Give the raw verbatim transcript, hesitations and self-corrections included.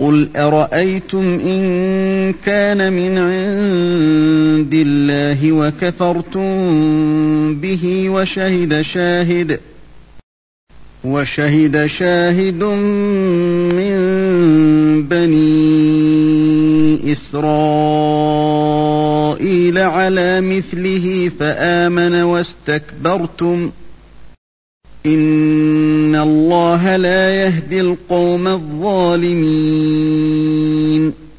قُلْ أَرَأَيْتُمْ إِنْ كَانَ مِنْ عِنْدِ اللَّهِ وَكَفَرْتُمْ بِهِ وَشَهِدَ شَاهِدٌ وَشَهِدَ شَاهِدٌ مِنْ بَنِي إِسْرَائِيلَ عَلَى مِثْلِهِ فَآمَنَ وَاسْتَكْبَرْتُمْ إِنَّ اللَّهَ لَا يَهْدِي الْقَوْمَ الظَّالِمِينَ